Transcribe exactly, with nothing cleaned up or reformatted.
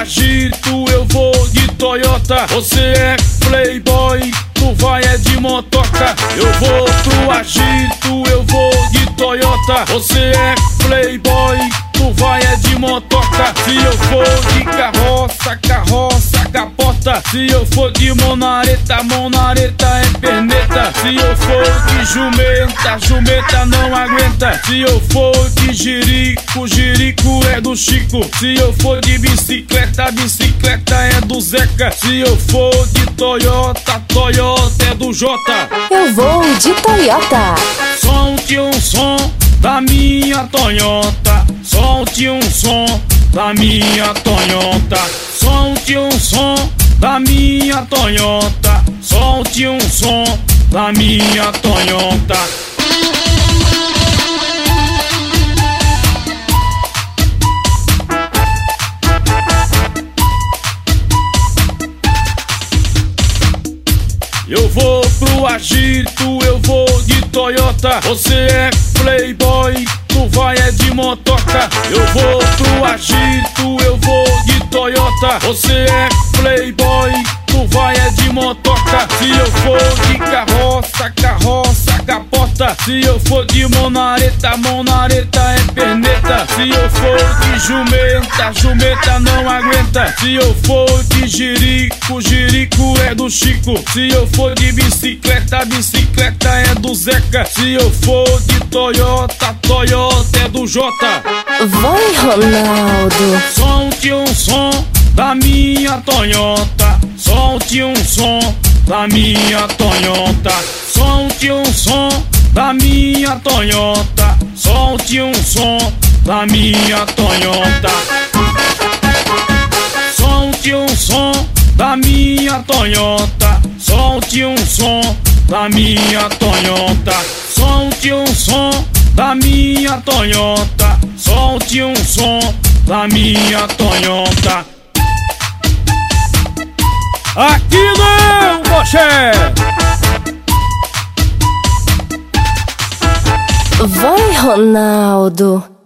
agito, eu vou de Toyota. Você é playboy, tu vai é de motoca. Eu vou pro agito, eu vou de Toyota. Você é playboy, tu vai é de motoca. Se eu for de carroça, carroça capota. Se eu for de monareta, monareta é perneta. Se eu for de jumenta, jumenta não aguenta. Se eu for de jirico, jirico é do Chico. Se eu for de bicicleta, bicicleta é do Zeca. Se eu for de Toyota, Toyota é do Jota. Eu vou de Toyota. Solte um som da minha Toyota. Solte um som da minha Toyota. Solte um som da minha Toyota. Solte um som da minha Toyota. Eu vou pro agito, eu vou de Toyota. Você é playboy, tu vai é de motoca. Eu vou pro agito, eu vou de Toyota. Você é playboy, tu vai é de motoca. Se eu for de carroça, carroça capota. Se eu for de monareta, monareta é perneta. Se eu for de jumenta, jumenta não aguenta. Se eu for de jirico, jirico é do Chico. Se eu for de bicicleta, bicicleta é do Zeca. Se eu for de Toyota, Toyota é do Jota. Vai, Ronaldo. Solte um som da minha Toyota. Solte um som da minha Toyota. Solte um som da minha Toyota. Solte um som da minha Toyota. Solte um som da minha Toyota. Solte um som da minha Toyota. Solte um som da minha Toyota. Solte um som da minha Toyota. Aqui não, Moché! Vai, Ronaldo.